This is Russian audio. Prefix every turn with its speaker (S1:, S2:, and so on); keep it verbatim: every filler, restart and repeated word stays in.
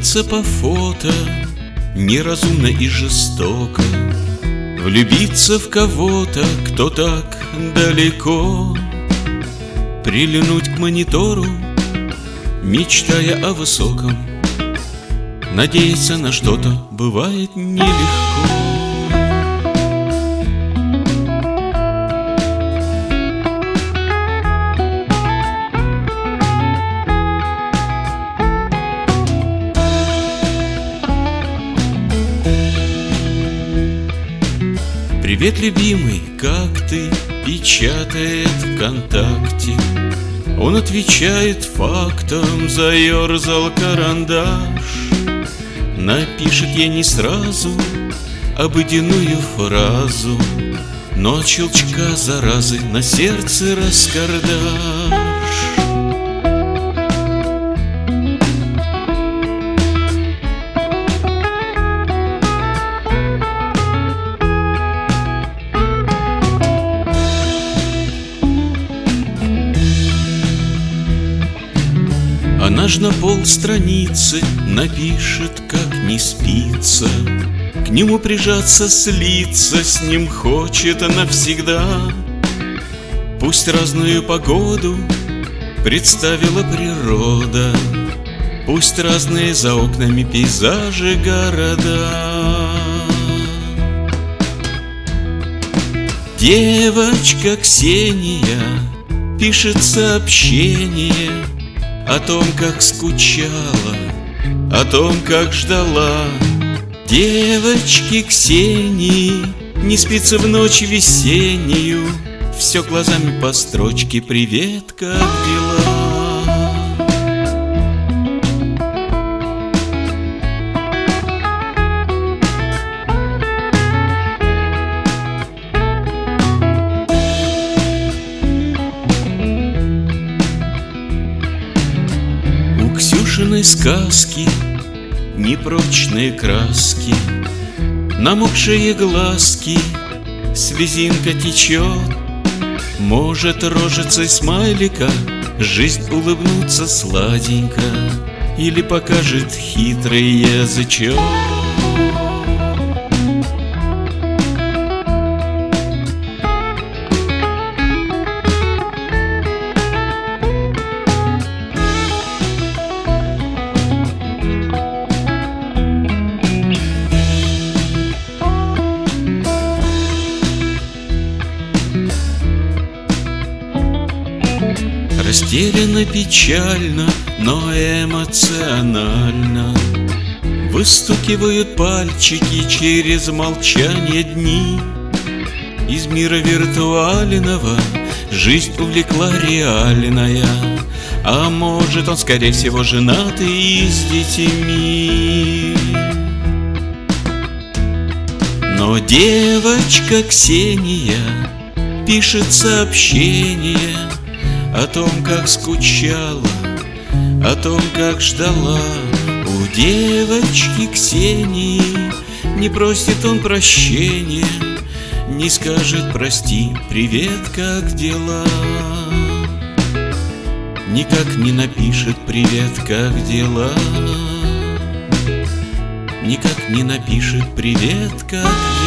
S1: Влюбиться по фото неразумно и жестоко, влюбиться в кого-то, кто так далеко, прильнуть к монитору, мечтая о высоком, надеяться на что-то бывает нелегко. «Привет, любимый, как ты?» — печатает ВКонтакте. Он отвечает фактом, заерзал карандаш. Напишет ей не сразу обыденную фразу, но от щелчка заразы на сердце раскардаш. Она ж на полстраницы напишет, как не спится, к нему прижаться, слиться, с ним хочет навсегда. Пусть разную погоду представила природа, пусть разные за окнами пейзажи города. Девочка Ксения пишет сообщение о том, как скучала, о том, как ждала. Девочки Ксении не спится в ночь весеннюю, все глазами по строчке: привет, как дела? Ксюшиной сказки непрочные краски, намокшие глазки, слезинка течет. Может, рожицей смайлика жизнь улыбнуться сладенько или покажет хитрый язычок. Растерянно, печально, но эмоционально выстукивают пальчики через молчание дни. Из мира виртуального жизнь увлекла реальная, а может, он, скорее всего, женат и с детьми. Но девочка Ксения пишет сообщение о том, как скучала, о том, как ждала. У девочки Ксении не просит он прощения, не скажет прости, привет, как дела? Никак не напишет привет, как дела? Никак не напишет привет, как дела?